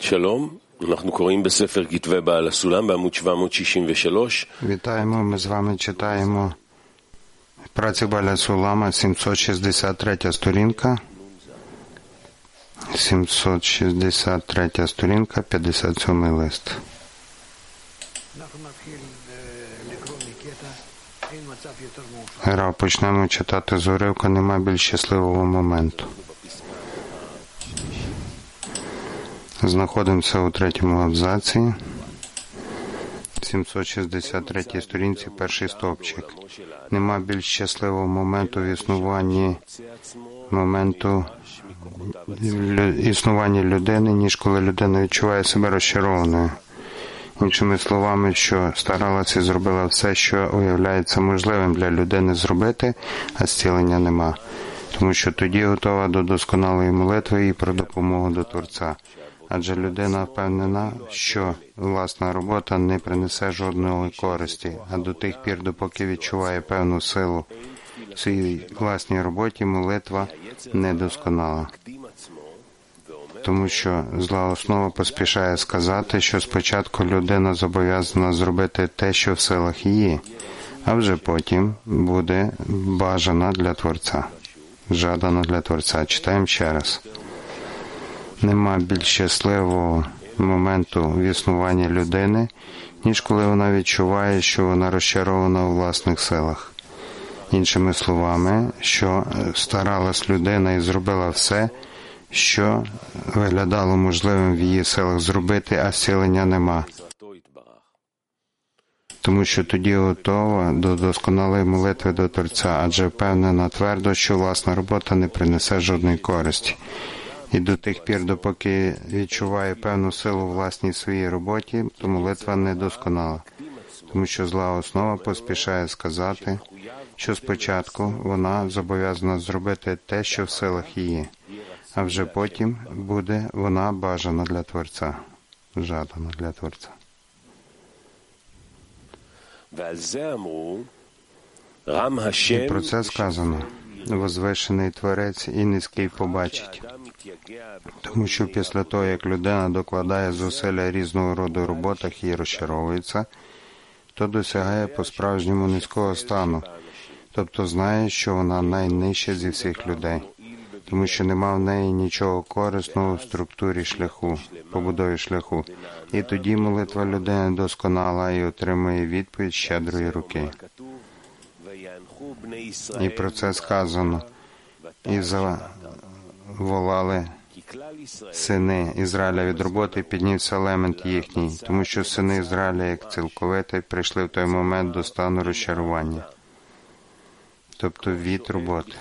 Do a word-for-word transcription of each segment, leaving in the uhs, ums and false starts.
שלום, אנחנו קוראים בספר כתבי בעל הסולם בעמוד שבע מאות שישים ושלוש. Вітаємо, ми з вами читаємо працю Баля Сулама, сімсот шістдесят третя сторінка, сімсот шістдесят третя сторінка, п'ятдесят сьомий лист. Гра, почнемо читати з уривка, нема більш щасливого моменту. Знаходимося у третьому абзаці, сімсот шістдесят третій сторінці, перший стовпчик. Нема більш щасливого моменту в існуванні моменту існування людини, ніж коли людина відчуває себе розчарованою. Іншими словами, що старалася і зробила все, що уявляється можливим для людини зробити, а зцілення нема. Тому що тоді готова до досконалої молитви і про допомогу до Творця. Адже людина впевнена, що власна робота не принесе жодної користі, а до тих пір, допоки відчуває певну силу в своїй власній роботі, молитва недосконала. Тому що зла основа поспішає сказати, що спочатку людина зобов'язана зробити те, що в силах її, а вже потім буде бажана для Творця, жадана для Творця. Читаємо ще раз. Нема більш щасливого моменту в існуванні людини, ніж коли вона відчуває, що вона розчарована у власних силах. Іншими словами, що старалась людина і зробила все, що виглядало можливим в її силах зробити, а зцілення нема. Тому що тоді готова до досконалої молитви до Творця, адже впевнена твердо, що власна робота не принесе жодної користі. І до тих пір, допоки відчуває певну силу у власній своїй роботі, то молитва недосконала. Тому що зла основа поспішає сказати, що спочатку вона зобов'язана зробити те, що в силах її, а вже потім буде вона бажана для Творця, жадана для Творця. І про це сказано: возвишений Творець і низький побачить. Тому що після того, як людина докладає зусилля різного роду в роботах і розчаровується, то досягає по-справжньому низького стану, тобто знає, що вона найнижча зі всіх людей, тому що нема в неї нічого корисного в структурі шляху, побудові шляху. І тоді молитва людини досконала і отримує відповідь щедрої руки. І про це сказано: і заволали сини Ізраїля від роботи, піднівся лемент їхній, тому що сини Ізраїля, як цілковитий, прийшли в той момент до стану розчарування, тобто від роботи.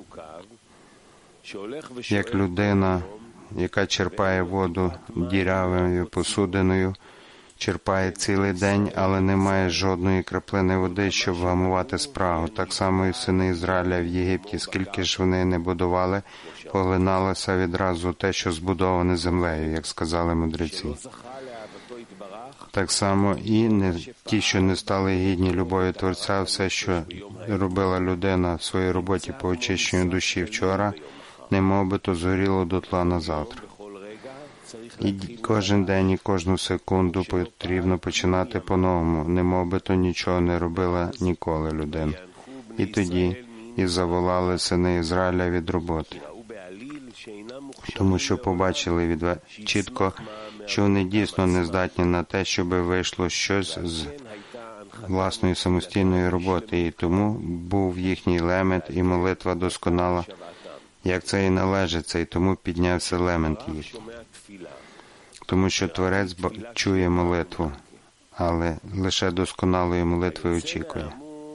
Як людина, яка черпає воду дірявою посудиною, черпає цілий день, але не має жодної краплини води, щоб вгамувати спрагу. Так само і сини Ізраїля в Єгипті, скільки ж вони не будували, поглиналося відразу те, що збудоване землею, як сказали мудреці. Так само і не ті, що не стали гідні любові Творця, все, що робила людина в своїй роботі по очищенню душі вчора, немов би то згоріло дотла на завтра. І кожен день і кожну секунду потрібно починати по-новому, немов би то нічого не робила ніколи людина. І тоді і заволали сини Ізраїля від роботи, тому що побачили від... чітко, що вони дійсно не здатні на те, щоб вийшло щось з власної самостійної роботи, і тому був їхній лемент і молитва досконала, як це і належиться, і тому піднявся лемент їхній. Тому що Творець чує молитву, але лише досконалої молитви очікує.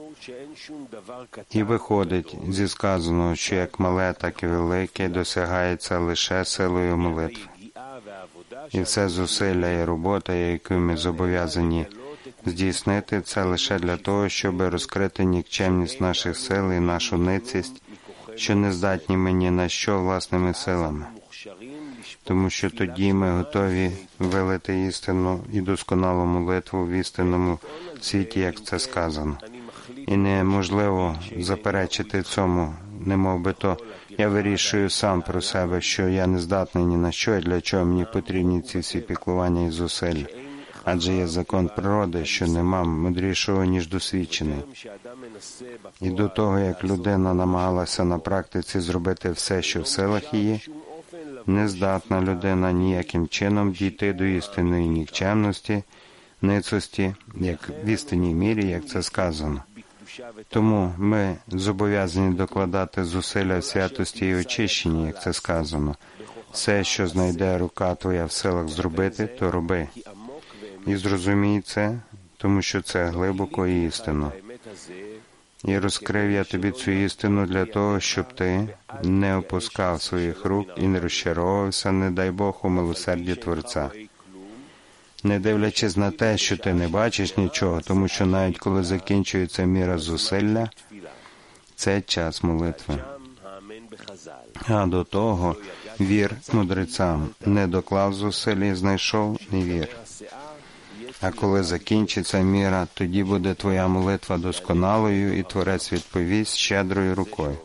І виходить зі сказаного, що як мале, так і велике досягається лише силою молитви. І все зусилля і робота, яку ми зобов'язані здійснити, це лише для того, щоб розкрити нікчемність наших сил і нашу ницість, що не здатні ми ні на що власними силами. Тому що тоді ми готові вилити істину і досконалу молитву в істинному світі, як це сказано. І неможливо заперечити цьому, немов би то Я вирішую сам про себе, що я не здатний ні на що, і для чого мені потрібні ці всі піклування і зусилля. Адже є закон природи, що нема мудрішого, ніж досвідчений. І до того, як людина намагалася на практиці зробити все, що в силах її, не здатна людина ніяким чином дійти до істинної нікчемності, ницості, як в істинній мірі, як це сказано. Тому ми зобов'язані докладати зусилля в святості і очищенні, як це сказано. Все, що знайде рука твоя в силах зробити, то роби. І зрозумій це, тому що це глибоко і істинно. І розкрив я тобі цю істину для того, щоб ти не опускав своїх рук і не розчаровувався, не дай Бог, у милосерді Творця. Не дивлячись на те, що ти не бачиш нічого, тому що навіть коли закінчується міра зусилля, це час молитви. А до того вір мудрецям, не доклав зусиль і знайшов, не вір. А коли закінчиться міра, тоді буде твоя молитва досконалою, і Творець відповість щедрою рукою.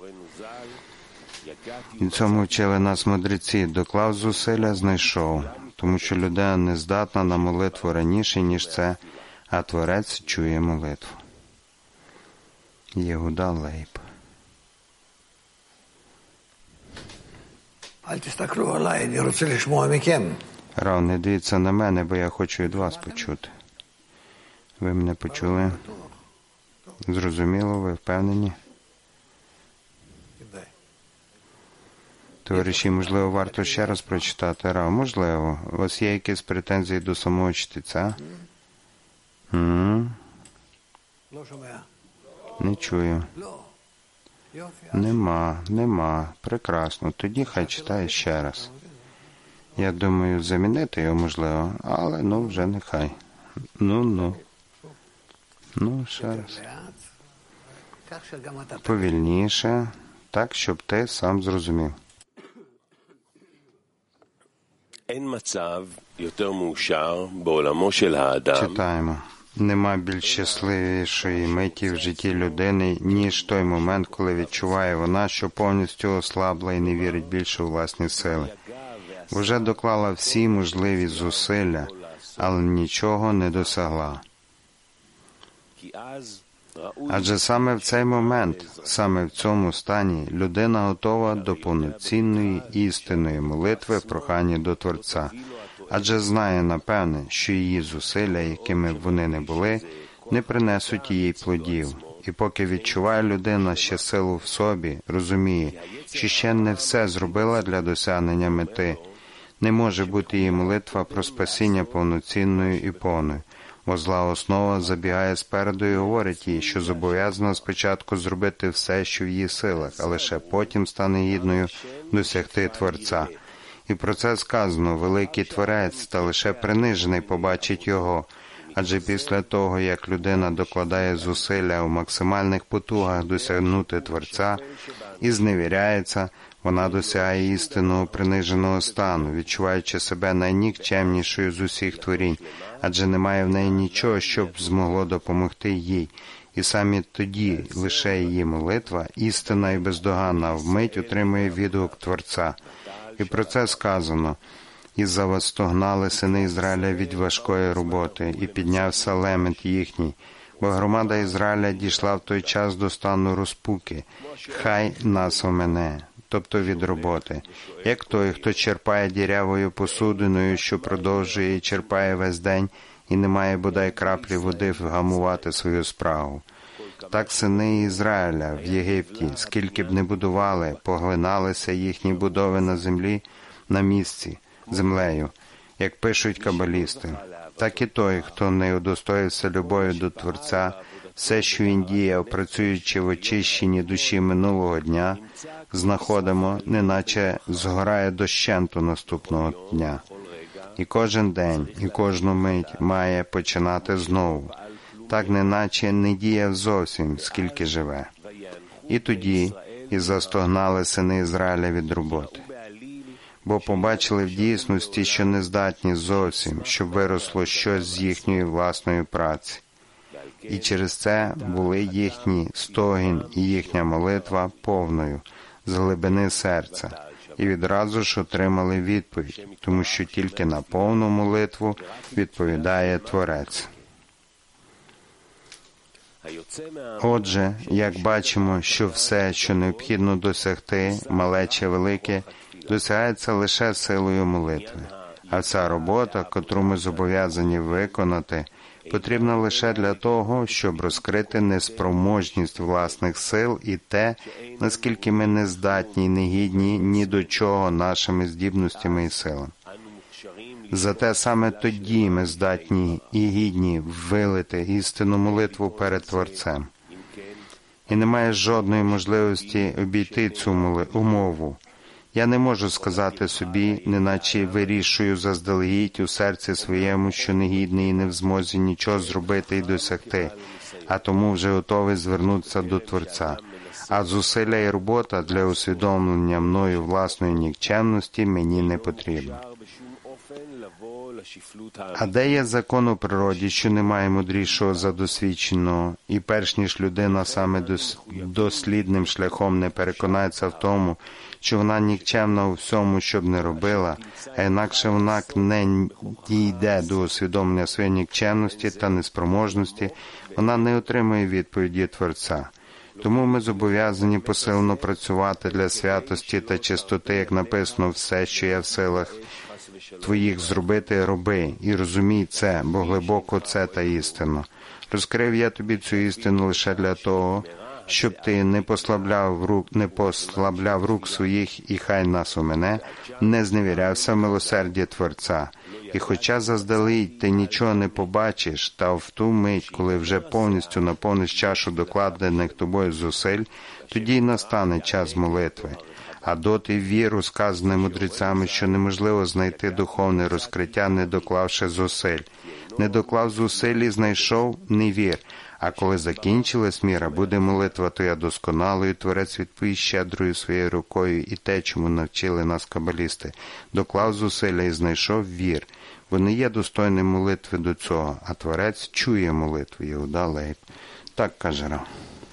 І цьому вчили нас мудреці, доклав зусилля, знайшов, тому що людина не здатна на молитву раніше, ніж це, а Творець чує молитву. Єгуда Лейб. Рав, не дивіться на мене, бо я хочу від вас почути. Ви мене почули? Зрозуміло, ви впевнені? Товариші, можливо, варто ще раз прочитати. Рав, можливо. У вас є якісь претензії до самого чтеця? М-м? Не чую. Нема, нема. Прекрасно. Тоді хай читає ще раз. Я думаю, замінити його можливо, але ну вже нехай. Ну-ну. Ну, ще раз. Повільніше, так, щоб ти сам зрозумів. Читаємо. Нема більш щасливішої миті в житті людини, ніж той момент, коли відчуває вона, що повністю ослабла і не вірить більше у власні сили. Вже доклала всі можливі зусилля, але нічого не досягла. Адже саме в цей момент, саме в цьому стані, людина готова до повноцінної істинної молитви, прохання до Творця. Адже знає, напевне, що її зусилля, якими б вони не були, не принесуть їй плодів. І поки відчуває людина ще силу в собі, розуміє, що ще не все зробила для досягнення мети, не може бути її молитва про спасіння повноцінною і повною. Бо зла основа забігає спереду і говорить їй, що зобов'язана спочатку зробити все, що в її силах, а лише потім стане гідною досягти Творця. І про це сказано, великий Творець, та лише принижений побачить його. Адже після того, як людина докладає зусилля у максимальних потугах досягнути Творця і зневіряється, вона досягає істинного приниженого стану, відчуваючи себе найнікчемнішою з усіх творінь, адже немає в неї нічого, щоб змогло допомогти їй. І саме тоді лише її молитва, істинна і бездоганна, вмить отримує відгук Творця. І про це сказано: «І завостогнали сини Ізраїля від важкої роботи, і піднявся лемент їхній, бо громада Ізраїля дійшла в той час до стану розпуки. Хай нас омене». Тобто від роботи, як той, хто черпає дірявою посудиною, що продовжує і черпає весь день, і не має бодай краплі води вгамувати свою спрагу. Так сини Ізраїля в Єгипті, скільки б не будували, поглиналися їхні будови на землі, на місці, землею, як пишуть кабалісти. Так і той, хто не удостоївся любов'ю до Творця, все, що він діяв, працюючи в очищенні душі минулого дня, знаходимо, неначе згорає дощенту наступного дня. І кожен день, і кожну мить має починати знову, так неначе не діяв зовсім, скільки живе. І тоді і застогнали сини Ізраїля від роботи. Бо побачили в дійсності, що не здатні зовсім, щоб виросло щось з їхньої власної праці. І через це були їхні стогін і їхня молитва повною, з глибини серця, і відразу ж отримали відповідь, тому що тільки на повну молитву відповідає Творець. Отже, як бачимо, що все, що необхідно досягти, мале чи велике, досягається лише силою молитви. А вся робота, котру ми зобов'язані виконати, потрібна лише для того, щоб розкрити неспроможність власних сил і те, наскільки ми не здатні й не гідні ні до чого нашими здібностями і силами. Зате саме тоді ми здатні і гідні вилити істинну молитву перед Творцем. І немає жодної можливості обійти цю умову. Я не можу сказати собі, неначе вирішую заздалегідь у серці своєму, що негідний і не в змозі нічого зробити і досягти, а тому вже готовий звернутися до Творця. А зусилля і робота для усвідомлення мною власної нікчемності мені не потрібні. А де є закон у природі, що немає мудрішого за досвідченого, і перш ніж людина саме дослідним шляхом не переконається в тому, що вона нікчемна у всьому, що б не робила, а інакше вона не дійде до усвідомлення своєї нікчемності та неспроможності, вона не отримує відповіді Творця. Тому ми зобов'язані посилено працювати для святості та чистоти, як написано, все, що є в силах твоїх зробити, роби, і розумій це, бо глибоко це та істина. Розкрив я тобі цю істину лише для того, щоб ти не послабляв рук, не послабляв рук своїх, і хай нас у мене, не зневірявся в милосерді Творця. І хоча заздалегідь ти нічого не побачиш, та в ту мить, коли вже повністю наповниш чашу докладених тобою зусиль, тоді й настане час молитви. А доти віру, сказане мудрецями, що неможливо знайти духовне розкриття, не доклавши зусиль. Не доклав зусиль і знайшов – не вір. А коли закінчилась міра, буде молитва твоя досконалою, Творець відповість щедрою своєю рукою і те, чому навчили нас кабалісти. Доклав зусилля і знайшов вір, бо не є достойним молитви до цього, а Творець чує молитву. Єгуда Лейб. Так каже Рав.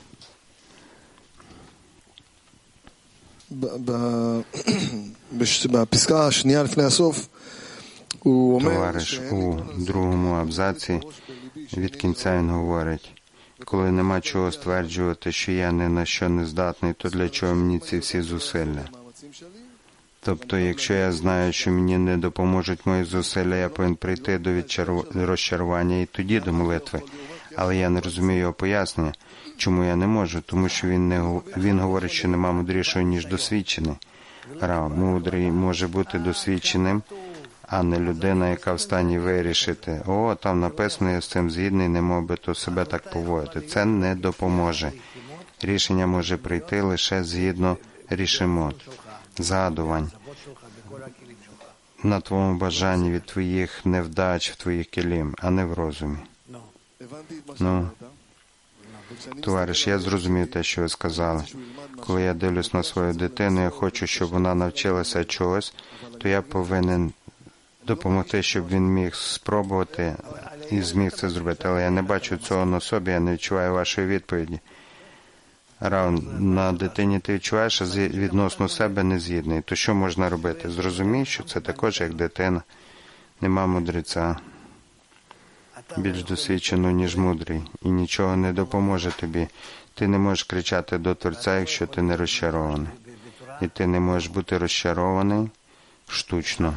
בפסקה השנייה לפני הסוף הוא אומר Товариш у другому абзаці від кінця він говорить: коли нема чого стверджувати, що я ні на що не здатний, то для чого мені ці всі зусилля? Тобто, якщо я знаю, що мені не допоможуть мої зусилля, я повинен прийти до відчару... розчарування і тоді до молитви. Але я не розумію його пояснення, чому я не можу, тому що він, не... він говорить, що нема мудрішого, ніж досвідчений. Рав, мудрий може бути досвідченим, а не людина, яка в стані вирішити: о, там написано, я з цим згідний, не мов би то себе так поводити. Це не допоможе. Рішення може прийти лише згідно рішимот, згадувань, на твоєму бажанні від твоїх невдач в твоїх келім, а не в розумі. Ну, товариш, я зрозумів те, що ви сказали. Коли я дивлюсь на свою дитину, я хочу, щоб вона навчилася чогось, то я повинен допомогти, щоб він міг спробувати і зміг це зробити. Але я не бачу цього на собі, я не відчуваю вашої відповіді. Рав, на дитині ти відчуваєш, а відносно себе не згідний. То що можна робити? Зрозумій, що це також як дитина. Нема мудреця більш досвідченого, ніж мудрий, і нічого не допоможе тобі. Ти не можеш кричати до Творця, якщо ти не розчарований. І ти не можеш бути розчарований штучно.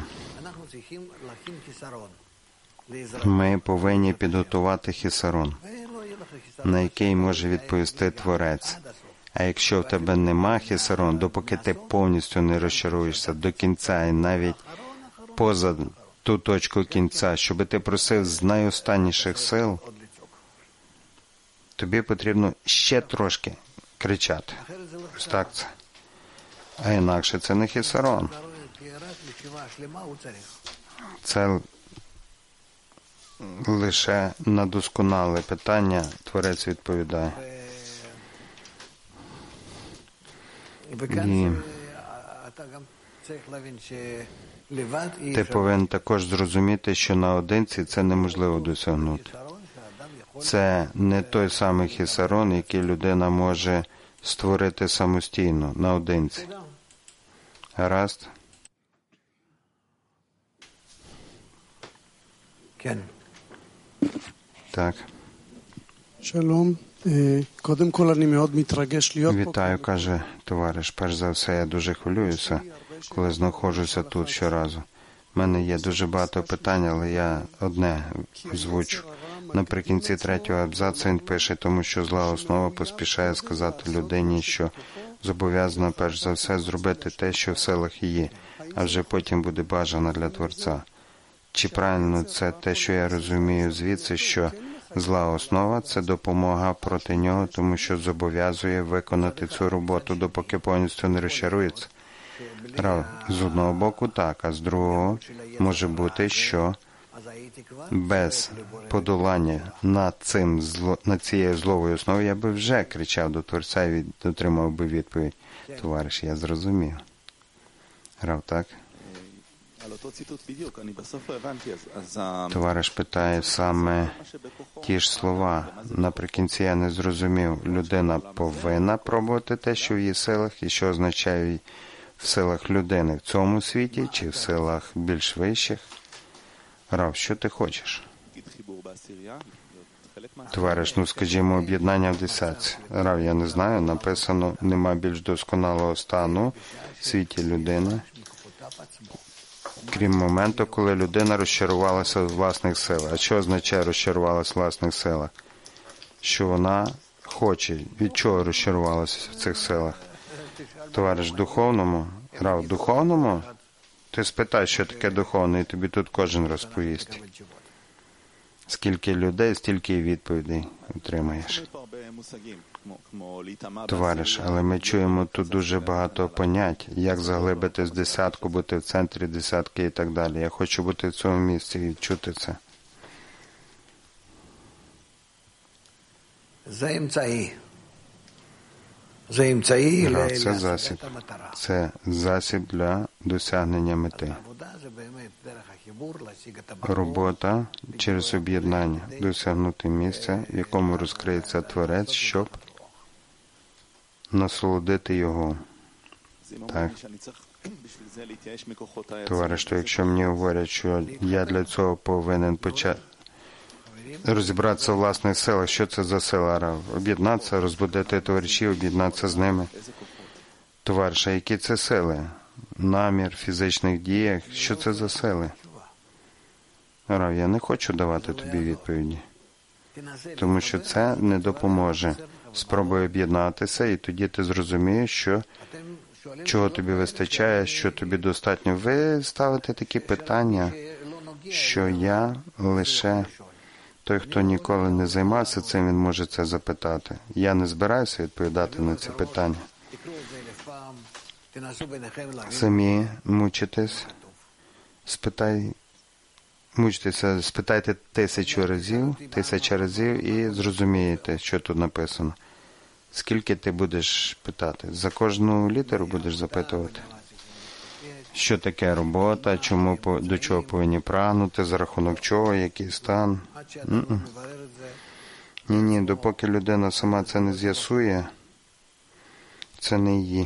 Ми повинні підготувати хісарон, на який може відповісти Творець. А якщо в тебе нема хісарон, допоки ти повністю не розчаруєшся до кінця і навіть поза ту точку кінця, щоб ти просив з найостанніших сил, тобі потрібно ще трошки кричати. Ось так це. А інакше це не хісарон. Це лише на досконале питання Творець відповідає. І ти повинен також зрозуміти, що наодинці це неможливо досягнути. Це не той самий хісарон, який людина може створити самостійно, наодинці. Гаразд? Так. שלום, קודם כל אני מאוד מתרגש להיות פה. Вітаю, каже товариш. Перш за все, я дуже хвилююся, коли знаходжуся тут щоразу. У мене є дуже багато питань, але я одне озвучу. Наприкінці третього абзацу він пише, тому що зла основа поспішає сказати людині, що зобов'язана перш за все зробити те, що в силах її, а вже потім буде бажано для Творця. Чи правильно це те, що я розумію звідси, що зла основа – це допомога проти нього, тому що зобов'язує виконати цю роботу, допоки повністю не розчарується? Рав, з одного боку так, а з другого може бути, що без подолання над цим зло, над цією зловою основою я би вже кричав до Творця і отримав би відповідь. Товариш, я зрозумів. Рав, так? Товариш питає саме ті ж слова. Наприкінці я не зрозумів. Людина повинна пробувати те, що в її силах, і що означає в силах людини в цьому світі, чи в силах більш вищих? Рав, що ти хочеш? Товариш, ну скажімо, об'єднання в десятці. Рав, я не знаю, написано, нема більш досконалого стану в світі людини, крім моменту, коли людина розчарувалася в власних силах. А що означає розчарувалася в власних силах? Що вона хоче. Від чого розчарувалася в цих силах? Товариш, духовному? Рав, духовному? Ти спитай, що таке духовне, і тобі тут кожен розповість. Скільки людей, стільки і відповідей отримаєш. Товариш, але ми чуємо тут дуже багато понять, як заглибити з десятку, бути в центрі десятки і так далі. Я хочу бути в цьому місці і чути це. Це засіб. Це засіб для досягнення мети. Робота через об'єднання, досягнути місця, в якому розкриється Творець, щоб насолодити його. Так. Товариш, то якщо мені говорять, що я для цього повинен почати розібратися в власних силах, що це за сила? Об'єднатися, розбудити товаришів, об'єднатися з ними. Товариш, а які це сили? Намір, фізичних діях, що це за сили? Рав, я не хочу давати тобі відповіді, тому що це не допоможе. Спробуй об'єднатися, і тоді ти зрозумієш, що чого тобі вистачає, що тобі достатньо. Ви ставите такі питання, що я лише той, хто ніколи не займався цим, він може це запитати. Я не збираюся відповідати на ці питання. Самі мучитесь, спитай, мучтеся, спитайте тисячу разів, тисяча разів і зрозумієте, що тут написано. Скільки ти будеш питати? За кожну літеру будеш запитувати? Що таке робота, чому, до чого повинні прагнути, за рахунок чого, який стан? Ні-ні, Ні-ні, допоки людина сама це не з'ясує, це не її.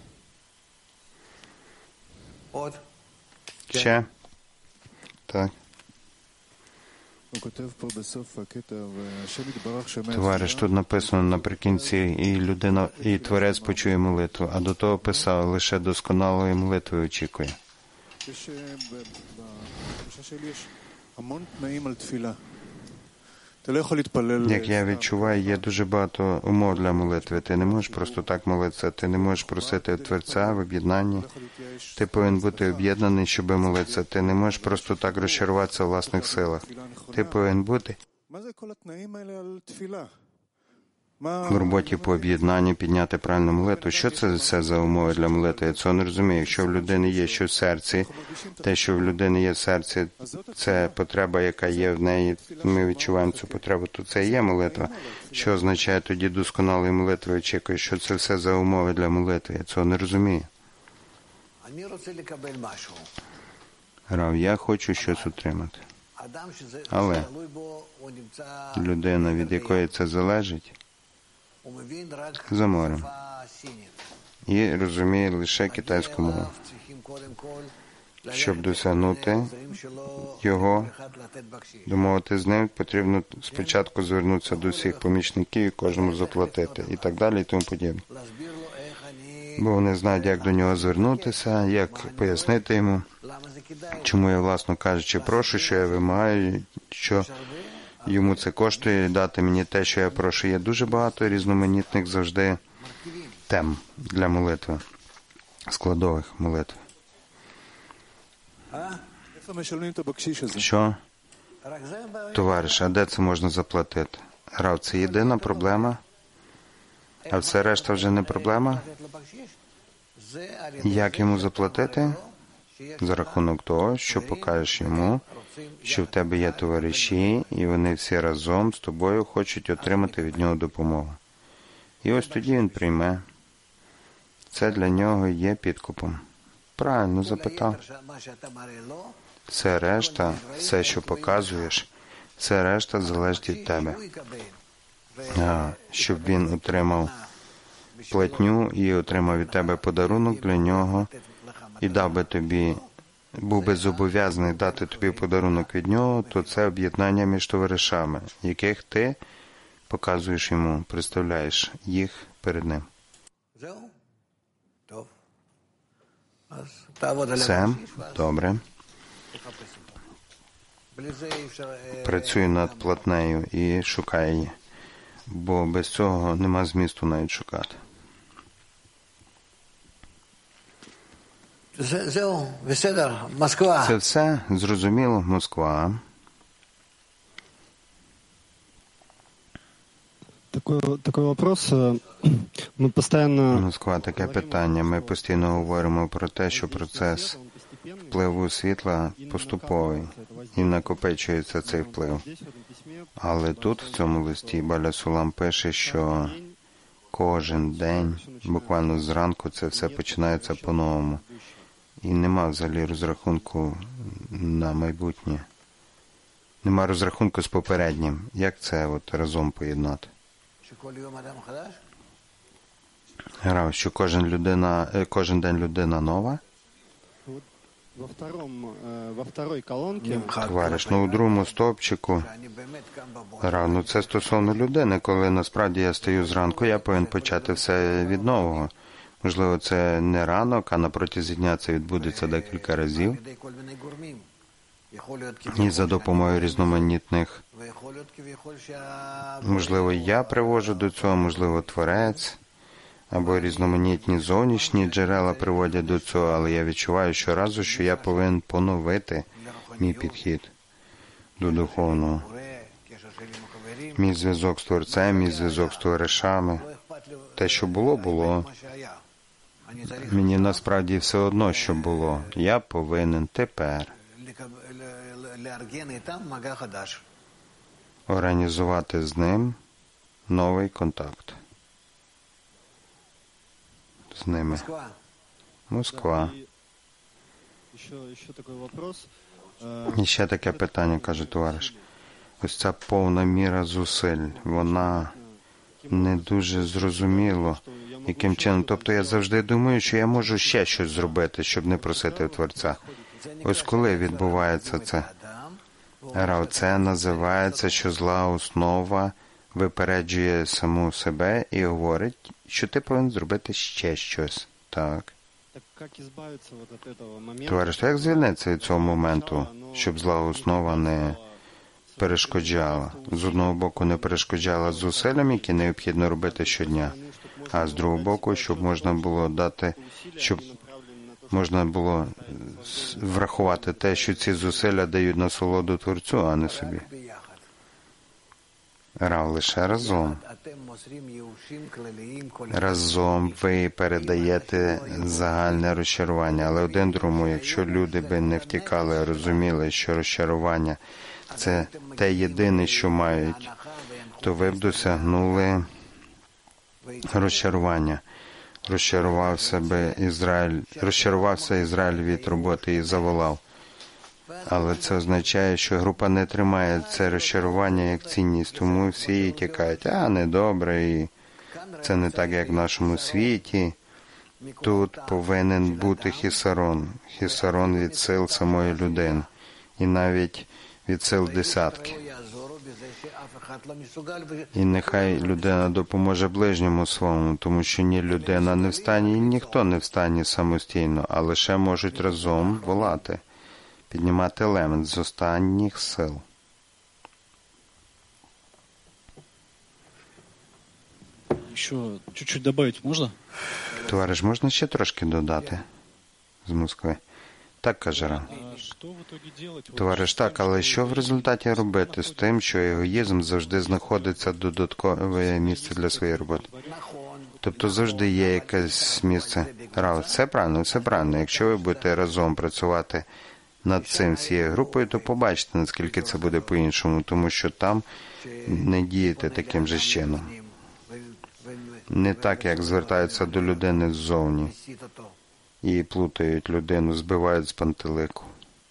Ще? Так. Товариш, тут написано наприкінці, і людина, і Творець почує молитву, а до того писав, лише досконалої молитви очікує. Як я відчуваю, є дуже багато умов для молитви. Ти не можеш просто так молитися, ти не можеш просити Творця в об'єднанні. Ти повинен бути об'єднаний, щоб молитися. Ти не можеш просто так розчаруватися в власних силах. Ти повинен бути в роботі по об'єднанню, підняти правильну молитву. Що це все за умови для молитви? Я цього не розумію. Якщо в людини є щось в серці, те, що в людини є в серці, це потреба, яка є в неї, ми відчуваємо цю потребу, то це і є молитва. Що означає тоді досконалої молитви? Очікую, що це все за умови для молитви. Я цього не розумію. Рав, я хочу щось отримати. Але людина, від якої це залежить, за морем і розуміє лише китайську мову. Щоб досягнути його, домовити з ним, потрібно спочатку звернутися до всіх помічників і кожному заплатити, і так далі, і тому подібне. Бо вони знають, як до нього звернутися, як пояснити йому, чому я, власно кажучи, прошу, що я вимагаю, що йому це коштує, дати мені те, що я прошу. Є дуже багато різноманітних завжди тем для молитви, складових молитв. Що? Товариш, а де це можна заплатити? Рав, це єдина проблема? А все решта вже не проблема? Як йому заплатити? За рахунок того, що покажеш йому, що в тебе є товариші, і вони всі разом з тобою хочуть отримати від нього допомогу. І ось тоді він прийме. Це для нього є підкупом. Правильно запитав. Все решта, все, що показуєш, все решта залежить від тебе. А, щоб він отримав платню і отримав від тебе подарунок для нього, і дав би тобі, був би зобов'язаний дати тобі подарунок від нього, то це об'єднання між товаришами, яких ти показуєш йому, представляєш їх перед ним. Все, добре. Працюй над платнею і шукай її, бо без цього нема змісту навіть шукати. Це все зрозуміло, Москва. Такой, такой вопрос. Ми постійно... Москва, таке питання. Ми постійно говоримо про те, що процес впливу світла поступовий і накопичується цей вплив. Але тут, в цьому листі, Баля Сулам пише, що кожен день, буквально зранку, це все починається по-новому. І нема взагалі розрахунку на майбутнє. Нема розрахунку з попереднім. Як це от разом поєднати? Грав, що кожен, людина, кожен день людина нова? Во втором, во второй колонці... Товариш, ну у другому стовпчику. Грав, ну це стосовно людини. Коли насправді я стою зранку, я повинен почати все від нового. Можливо, це не ранок, а на протязі дня це відбудеться декілька разів. І за допомогою різноманітних, можливо, я привожу до цього, можливо, Творець, або різноманітні зовнішні джерела приводять до цього, але я відчуваю щоразу, що я повинен поновити мій підхід до духовного. Мій зв'язок з Творцем, мій зв'язок з товаришами. Те, що було, було. Мені насправді все одно, що було. Я повинен тепер організувати з ним новий контакт. З ними. Москва. І ще таке питання, каже товариш. Ось ця повна міра зусиль, вона не дуже зрозуміло, яким чином. Тобто я завжди думаю, що я можу ще щось зробити, щоб не просити Творця. Ось коли відбувається це? Рав, це називається, що зла основа випереджує саму себе і говорить, що ти повинен зробити ще щось. Так. Товариш, як звільнитися від цього моменту, щоб зла основа не перешкоджала? З одного боку, не перешкоджала зусиллям, які необхідно робити щодня, а з другого боку, щоб можна було дати, щоб можна було врахувати те, що ці зусилля дають насолоду Творцю, а не собі. Рав, лише разом. Разом ви передаєте загальне розчарування, але один другому, якщо люди би не втікали, а розуміли, що розчарування – це те єдине, що мають, то ви б досягнули розчарування. Розчарувався би Ізраїль, розчарувався Ізраїль від роботи і заволав. Але це означає, що група не тримає це розчарування як цінність, тому всі її тікають. А, недобре, і Це не так, як в нашому світі. Тут повинен бути хісарон. Хісарон від сил самої людини. І навіть від сил десятки. І нехай людина допоможе ближньому своєму, тому що ні людина не встане, і ніхто не встане самостійно, а лише можуть разом волати, піднімати елемент з останніх сил. Еще чуть-чуть добавить можно? Товариш, можна ще трошки додати з Москви? Так, каже Ран. Товариш, так, але що в результаті робити з тим, що егоїзм завжди знаходиться додаткове місце для своєї роботи? Тобто завжди є якесь місце. Рав, це правильно, це правильно. Якщо ви будете разом працювати над цим всією групою, то побачите, наскільки це буде по-іншому, тому що там не дієте таким же чином. Не так, як звертаються до людини ззовні і плутають людину, збивають з пантелику.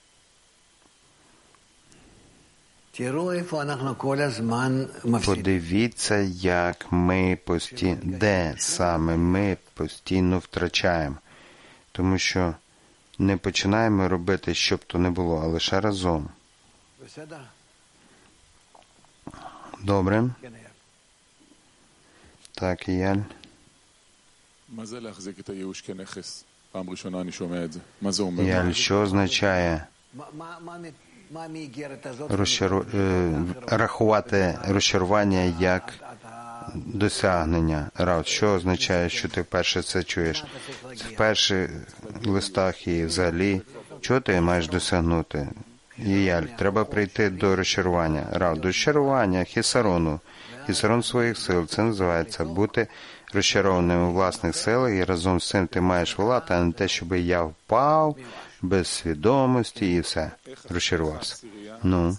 Подивіться, як ми постійно, де саме ми постійно втрачаємо. Тому що не починаємо робити, щоб то не було, а лише разом. Добре. Так, Іяль. Іяль, що означає розчару... рахувати розчарування як досягнення? Рав, що означає, що ти вперше це чуєш? Це в перших листах і взагалі, чого ти маєш досягнути? Іяль, треба прийти до розчарування. Рав, до розчарування, хісарону. Хісарон своїх сил. Це називається бути розчарованим у власних силах, і разом з цим ти маєш волати, а не те, щоб я впав без свідомості і все. Розчарувався. Ну,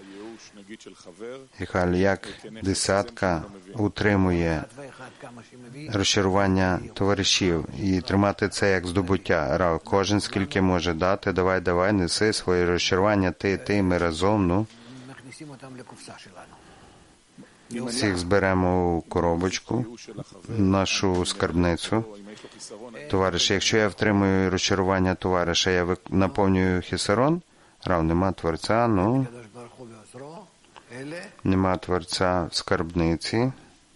Іхаль, як десятка утримує розчарування товаришів і тримати це як здобуття. Рав, кожен скільки може дати, давай, давай, неси своє розчарування, ти, ти, ми разом, ну. Всіх зберемо у коробочку, нашу скарбницю. Товариш, якщо я втримую розчарування товариша, я наповнюю хісарон? Рав, нема Творця, ну, нема Творця в скарбниці.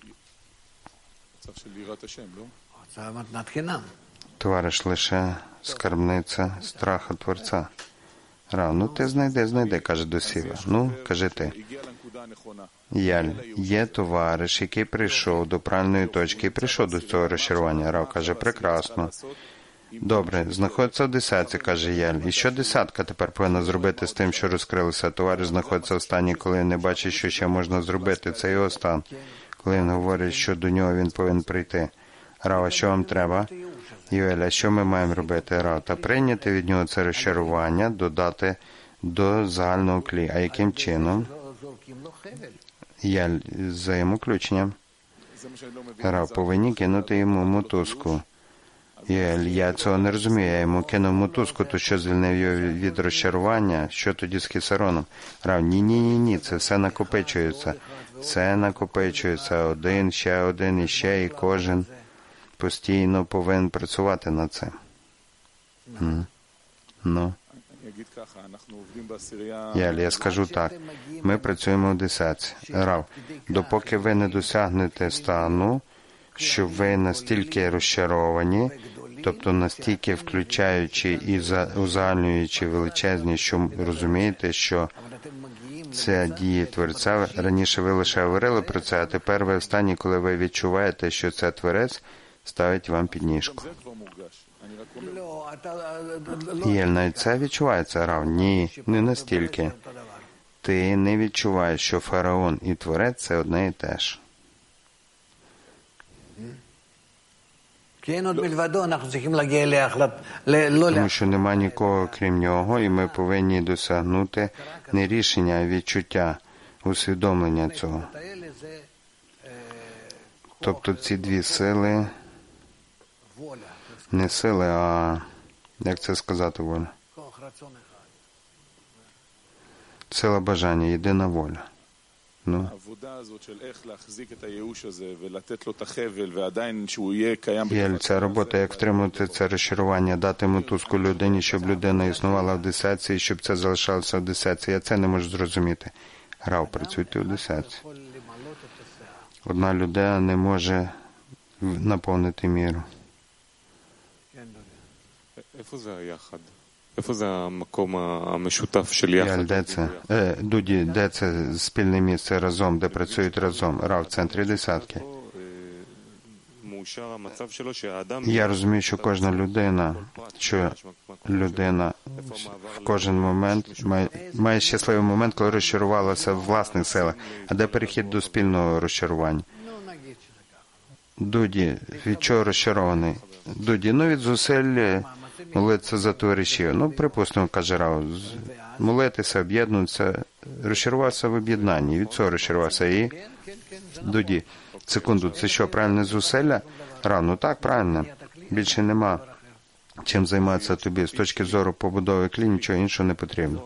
Товариш, лише скарбниця страха Творця. Рав, ну ти знайди, знайди, каже Досіва. Ну, кажи ти. Яль, є товариш, який прийшов до правильної точки і прийшов до цього розчарування. Рав каже, прекрасно. Добре, знаходиться в десятці, каже Яль. І що десятка тепер повинна зробити з тим, що розкрилося? Товариш знаходиться в стані, коли не бачить, що ще можна зробити. Це його стан. Коли він говорить, що до нього він повинен прийти. Рав, а що вам треба? Юель, а що ми маємо робити? Рав, та прийняти від нього це розчарування, додати до загального клі. А яким чином? Яль, взаємоключенням. Рав, повинні кинути йому мотузку. Яль, я цього не розумію, я йому кинув мотузку, то що звільнив його від розчарування? Що тоді з хісароном? Рав, ні-ні-ні, це все накопичується. Все накопичується. Один, ще один, і ще, і кожен постійно повинен працювати над цим. Mm. Ну. Яль, я скажу так. Ми працюємо в десятці. Рав, допоки ви не досягнете стану, що ви настільки розчаровані, тобто настільки включаючи і узагальнюючи величезні, що розумієте, що це дії Творця. Раніше ви лише говорили про це, а тепер ви в стані, коли ви відчуваєте, що це Творець ставить вам підніжку. Єль, навіть це відчувається, Рав? Ні, не настільки. Ти не відчуваєш, що фараон і Творець – це одне і те ж. Тому що нема нікого, крім нього, і ми повинні досягнути не рішення, а відчуття, усвідомлення цього. Тобто ці дві сили, не сили, а, як це сказати, воля? Сила бажання, єдина воля. Ну. Єль, ця робота, як втримати це розчарування, дати мотузку людині, щоб людина існувала в десятці, і щоб це залишалося в десятці. Я це не можу зрозуміти. Рав, працюйте у десятці. Одна людина не може наповнити міру. Єль, де це? Е, Дуді, де це спільне місце разом, де працюють разом? Рав, в центрі десятки. Я розумію, що кожна людина, що людина в кожен момент має, має щасливий момент, коли розчарувалася в власних силах. А де перехід до спільного розчарування? Дуді, від чого розчарований? Дуді, ну від зусиль молитися за товаришів. Ну, припустимо, каже Рав, молитися, об'єднуватися, розчарувався в об'єднанні. Від цього розчарувався. І Дуді, секунду, це що, правильне зусилля? Рав, ну так, правильно. Більше нема чим займатися тобі. З точки зору побудови клі, нічого іншого не потрібно.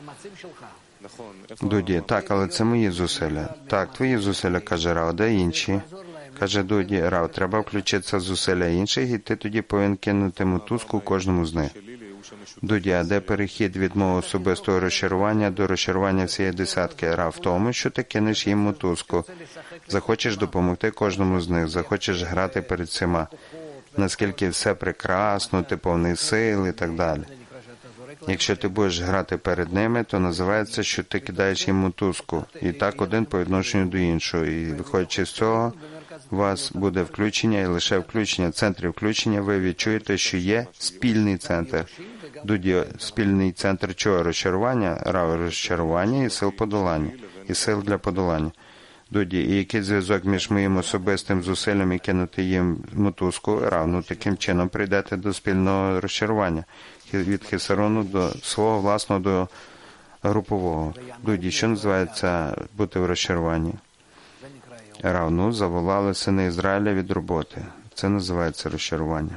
Дуді, так, але це мої зусилля. Так, твої зусилля, каже Рав, де інші? Каже Дуді, Рав, треба включитися в зусилля інших, і ти тоді повинен кинути мотузку кожному з них. Дуді, а де перехід від мого особистого розчарування до розчарування всієї десятки? Рав, в тому, що ти кинеш їм мотузку. Захочеш допомогти кожному з них, захочеш грати перед всіма. Наскільки все прекрасно, ти повний сил і так далі. Якщо ти будеш грати перед ними, то називається, що ти кидаєш їм мотузку. І так один по відношенню до іншого. І виходячи з цього, у вас буде включення, і лише включення, в центрі включення ви відчуєте, що є спільний центр. Дуді, спільний центр чого? Розчарування? Рав, розчарування і сил подолання. І сил для подолання. Дуді, і який зв'язок між моїм особистим зусиллям і кинути їм мотузку? Рав, ну таким чином прийдете до спільного розчарування. Від хисарону до свого власного до групового. Дуді, що називається бути в розчаруванні? Рав, ну, заволали сини Ізраїля від роботи. Це називається розчарування.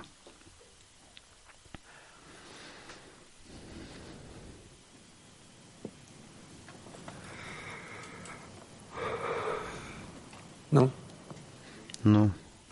Ну? Ну.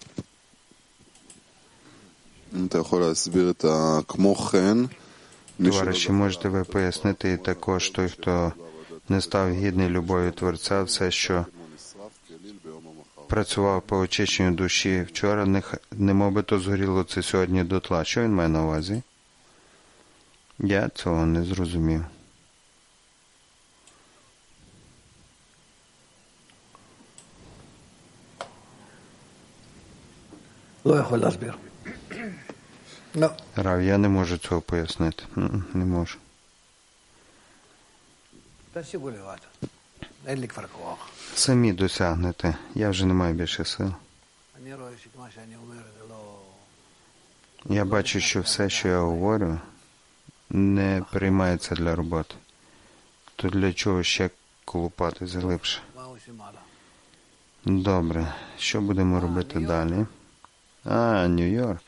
אתה יכול להסביר את הכמו כן? Товариші, можете ви пояснити і також той, хто не став гідний любові Творця, все, що працював по очищенню душі вчора, не, не мов би то згоріло це сьогодні дотла. Що він має на увазі? Я цього не зрозумів. Рав, я не можу цього пояснити. Не можу. Самі досягнете. Я вже не маю більше сил. Я бачу, що все, що я говорю, не приймається для роботи. То для чого ще колупатися глибше? Добре. Що будемо робити далі? А, Нью-Йорк.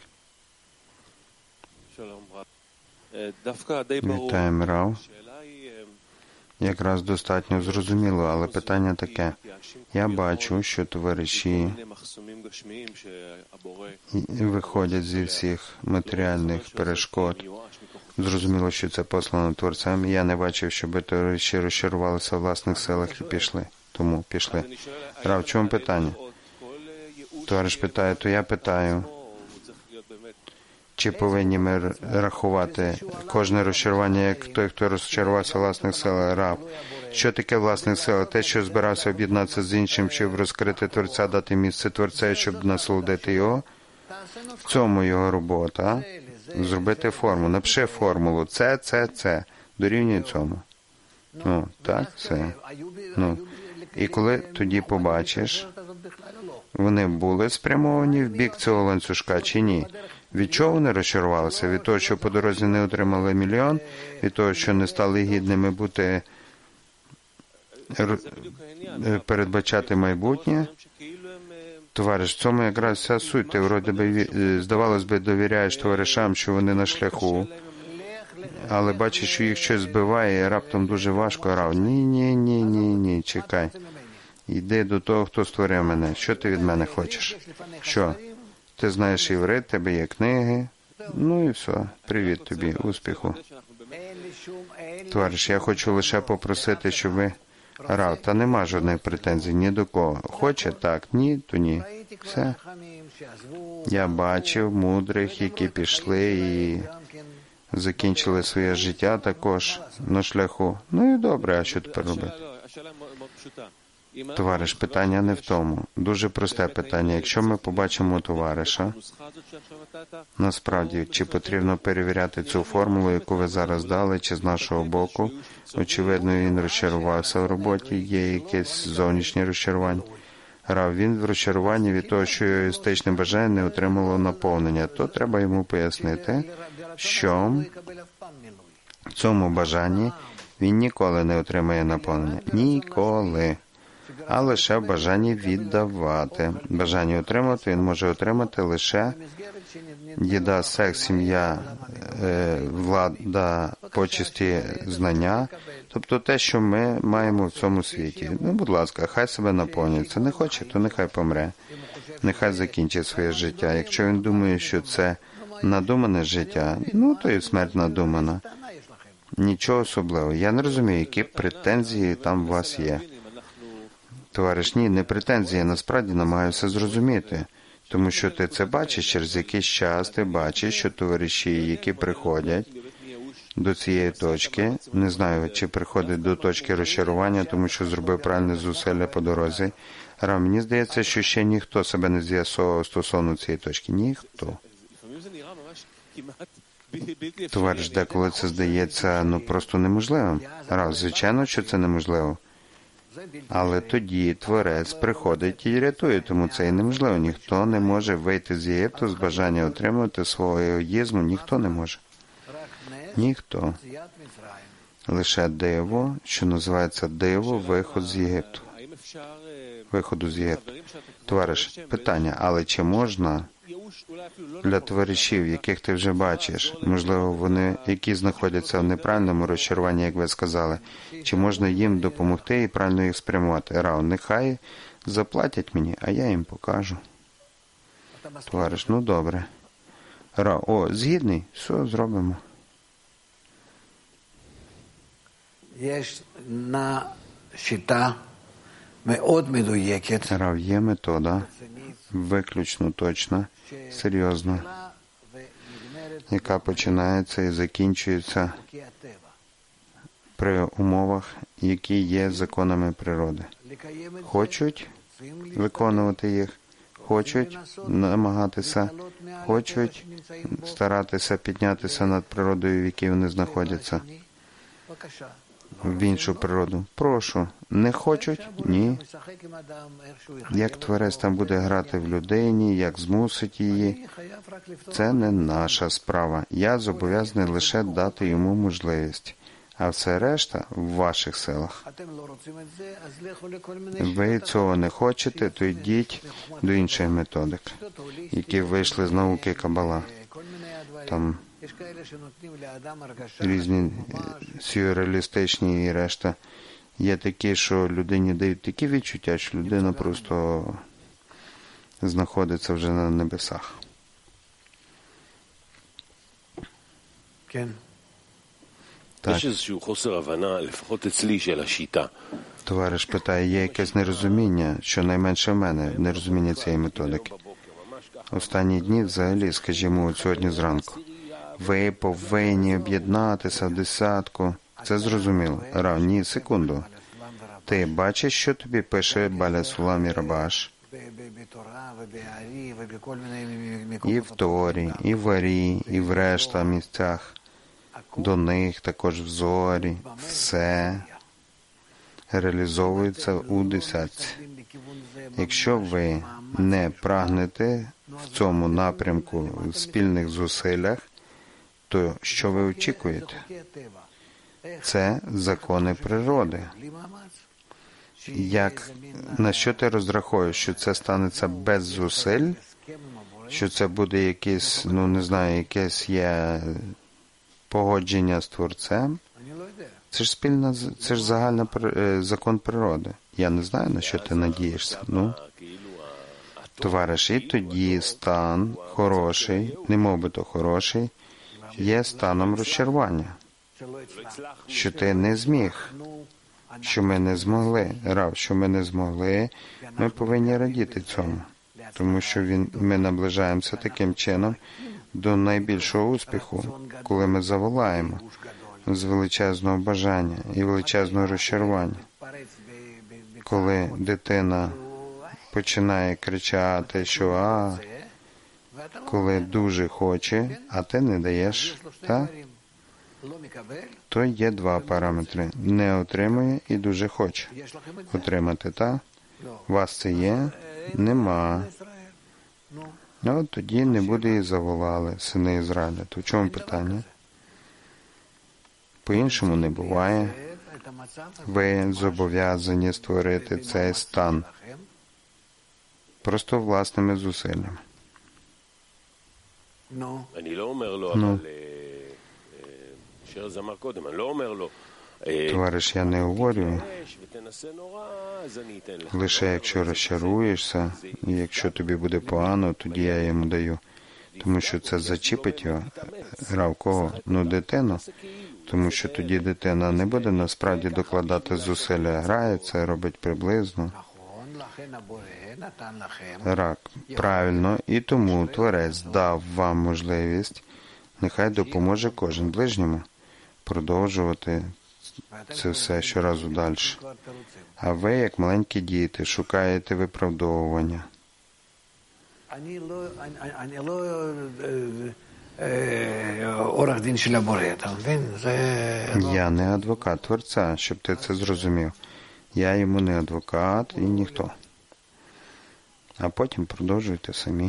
Вітаємо, Рав. Якраз достатньо зрозуміло, але питання таке. Я бачу, що товариші виходять зі всіх матеріальних перешкод. Зрозуміло, що це послано Творцем. Я не бачив, щоб товариші розчарувалися в власних силах і пішли. Тому пішли. Рав, в чому питання? Товариш питає, то я питаю. Чи повинні ми рахувати кожне розчарування, як той, хто розчарувався власних сил? Раб. Що таке власних сил? Те, що збирався об'єднатися з іншим, щоб розкрити Творця, дати місце Творця, щоб насолодити його? В цьому його робота. Зробити форму. Напиши формулу. Це, це, це. Дорівнює цьому. Ну, так, це. Ну. І коли тоді побачиш, вони були спрямовані в бік цього ланцюжка чи ні? Від чого вони розчарувалися? Від того, що по дорозі не отримали мільйон? Від того, що не стали гідними бути, передбачати майбутнє? Товариш, в цьому якраз вся суть. Ти, вроде би, здавалось би, довіряєш товаришам, що вони на шляху, але бачиш, що їх щось збиває, і раптом дуже важко. Рав, ні, ні, ні, ні, ні, чекай. Йди до того, хто створив мене. Що ти від мене хочеш? Що? Ти знаєш іврит, тебе є книги. Ну і все. Привіт тобі, успіху. Товариш, я хочу лише попросити, щоб ви... Рав, та нема жодних претензій ні до кого. Хоче так, ні, то ні. Все. Я бачив мудрих, які пішли і закінчили своє життя також на шляху. Ну і добре, а що тепер робити? Товариш, питання не в тому. Дуже просте питання. Якщо ми побачимо товариша, насправді, чи потрібно перевіряти цю формулу, яку ви зараз дали, чи з нашого боку, очевидно, він розчарувався в роботі, є якесь зовнішнє розчарування. Рав, він в розчаруванні від того, що його егоїстичне бажання не отримало наповнення, то треба йому пояснити, що в цьому бажанні він ніколи не отримає наповнення. Ніколи. А лише в бажанні віддавати. Бажання отримати він може отримати лише їда, секс, сім'я, влада, почесті, знання. Тобто те, що ми маємо в цьому світі. Ну, будь ласка, хай себе наповнюється. Не хоче, то нехай помре. Нехай закінчить своє життя. Якщо він думає, що це надумане життя, ну, то і смерть надумана. Нічого особливого. Я не розумію, які претензії там у вас є. Товариш, ні, не претензії, я насправді намагаюся зрозуміти. Тому що ти це бачиш, через якийсь час ти бачиш, що товариші, які приходять до цієї точки, не знаю, чи приходять до точки розчарування, тому що зробив правильне зусилля по дорозі. Рав, мені здається, що ще ніхто себе не з'ясовував стосовно цієї точки. Ніхто. Товариш, деколи це здається, ну, просто неможливим. Рав, звичайно, що це неможливо. Але тоді Творець приходить і рятує, тому це і неможливо. Ніхто не може вийти з Єгипту з бажання отримувати свого егоїзму. Ніхто не може. Ніхто. Лише диво, що називається диво, виход з Єгипту. Виходу з Єгипту. Товариш, питання, але чи можна для товаришів, яких ти вже бачиш, можливо, вони, які знаходяться в неправильному розчаруванні, як ви сказали, чи можна їм допомогти і правильно їх спрямувати? Рав, нехай заплатять мені, а я їм покажу. Товариш, ну добре. Рав, о, згідний? Все, зробимо. Є на щита Рав, є метода, виключно точна, серйозна, яка починається і закінчується при умовах, які є законами природи. Хочуть виконувати їх, хочуть намагатися, хочуть старатися піднятися над природою, в якій вони знаходяться, в іншу природу. Прошу. Не хочуть? Ні. Як Творець там буде грати в людині, як змусить її, це не наша справа. Я зобов'язаний лише дати йому можливість. А все решта в ваших силах. Ви цього не хочете, то йдіть до інших методик, які вийшли з науки Кабала. Там різні сюрреалістичні і решта. Є такі, що людині дають такі відчуття, що людина просто знаходиться вже на небесах. Так. Товариш питає, є якесь нерозуміння, що найменше в мене, нерозуміння цієї методики. Останні дні взагалі, скажімо, от сьогодні зранку. Ви повинні об'єднатися в десятку. Це зрозуміло. Рав, ні, секунду. Ти бачиш, що тобі пише Баля Сулам і Рабаш? І в Торі, і в Арі, і в решта місцях. До них також в Зорі. Все реалізовується у десятці. Якщо ви не прагнете в цьому напрямку в спільних зусиллях, то що ви очікуєте? Це закони природи. Як, на що ти розраховуєш, що це станеться без зусиль? Що це буде якесь, ну не знаю, якесь є погодження з Творцем? Це ж спільна, з- це ж загальна при- е, закон природи. Я не знаю, на що ти надієшся. Ну, товариш, і тоді стан хороший, не мов би то хороший, є станом розчарування. Що ти не зміг, що ми не змогли. Рав, що ми не змогли, ми повинні радіти цьому. Тому що він, ми наближаємося таким чином до найбільшого успіху, коли ми заволаємо з величезного бажання і величезного розчарування. Коли дитина починає кричати, що «а», коли дуже хоче, а ти не даєш, так? То є два параметри. Не отримує і дуже хоче отримати, так? У вас це є? Нема. Ну, от тоді не буде і заволали, сини Ізраїля. То в чому питання? По-іншому не буває. Ви зобов'язані створити цей стан просто власними зусиллями. אני לא אומר לו, נו. אבל... שרז אמר קודם, אני לא אומר לו... Товариш, я не говорю, "תתבייש ותנסה נורא, אז אני אתן לך." лише якщо розчаруєшся, і якщо тобі буде погано, тоді я йому даю. Тому що це зачіпить його, Рав, кого? Ну, дитину. Тому що тоді дитина не буде насправді докладати зусилля. Грає це, робить приблизно. Рак, правильно, і тому Творець дав вам можливість, нехай допоможе кожен ближньому продовжувати це все щоразу далі. А ви, як маленькі діти, шукаєте виправдовування. Я не адвокат Творця, щоб ти це зрозумів. Я йому не адвокат і ніхто. А потім продовжуйте самі.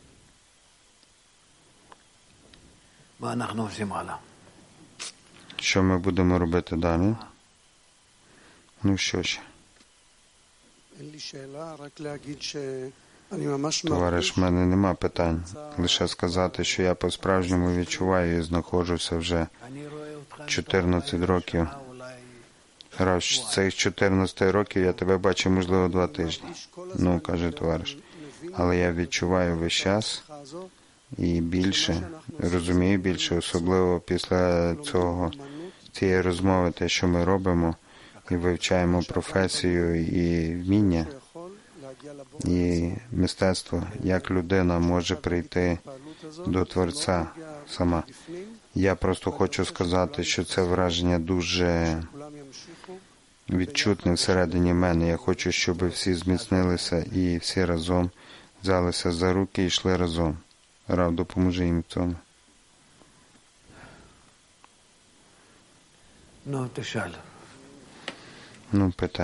Що ми будемо робити далі? Ну що ще? אין לי שאלה, רק להגיד שאני ממש Товариш, в мене нема питань. Лише сказати, що я по-справжньому відчуваю і знаходжуся вже чотирнадцять років. Раз з цих чотирнадцять років я тебе бачу, можливо, два тижні. Ну, каже товариш. Але я відчуваю весь час і більше, розумію більше, особливо після цього, цієї розмови, те, що ми робимо, і вивчаємо професію і вміння, і мистецтво, як людина може прийти до Творця сама. Я просто хочу сказати, що це враження дуже відчутне всередині мене. Я хочу, щоб всі зміцнилися і всі разом взялися за руки і йшли разом. Рав, допоможи їм в цьому. Ну, ти шаль. Ну, питай.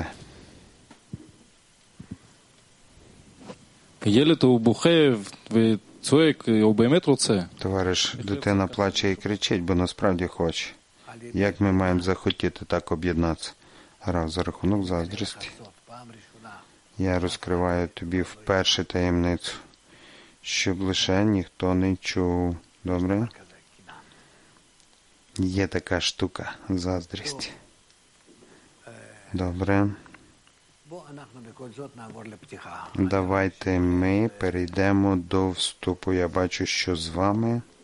ילד הוא בוכה וצועק, הוא באמת רוצה. Товариш, дитина плаче і кричить, бо насправді хоче. Як ми маємо захотіти так об'єднатися? Рав, за рахунок заздрості. Я розкриваю тобі вперше таємницю, щоб лише ніхто не чув. Добре? Є така штука – заздрість. Добре. Давайте ми перейдемо до вступу. Я бачу, що з вами